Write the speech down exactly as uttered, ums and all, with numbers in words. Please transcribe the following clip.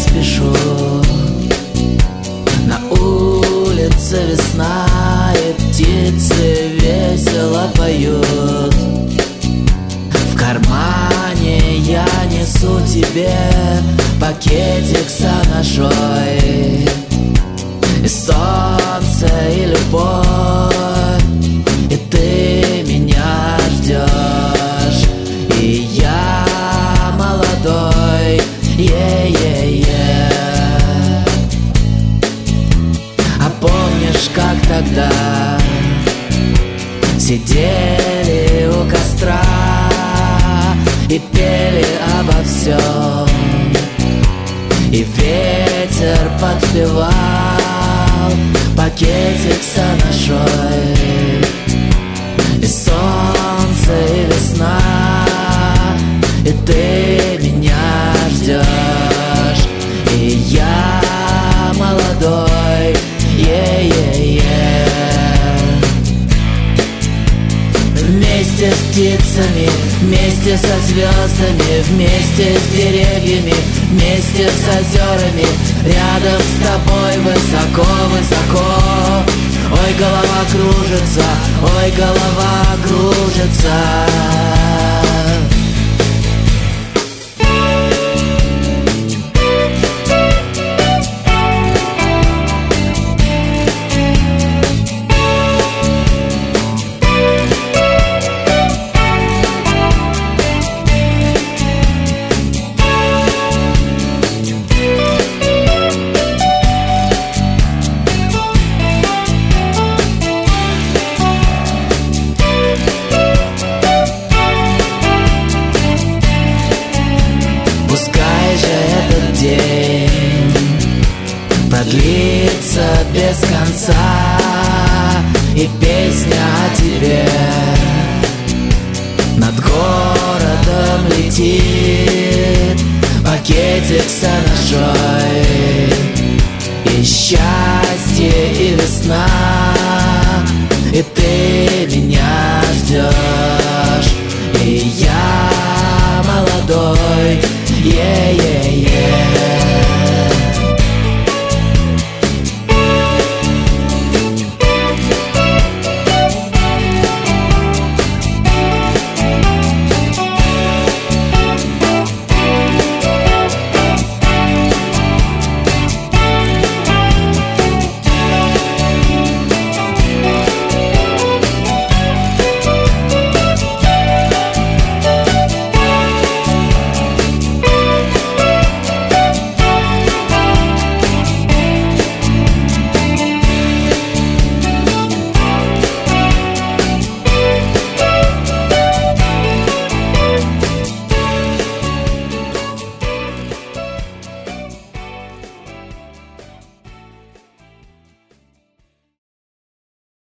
спешу. На улице весна, и птицы весело поют. В кармане я несу тебе пакетик с анашой. И солнце, и любовь, и ты меня ждешь. И я молодой, е-е-е. А помнишь, как тогда сидели у костра и пели обо всем, и ветер подпевал пакетик с анашой. И солнце, и весна, и ты меня ждешь. И я молодой, е-е-е. Вместе с птицами, вместе со звездами, вместе с деревьями, вместе с озерами, рядом с тобой высоко-высоко. Ой, голова кружится, ой, голова кружится. Продлится без конца, и песня о тебе над городом летит. Пакетик с анашой, и счастье, и весна, и ты меня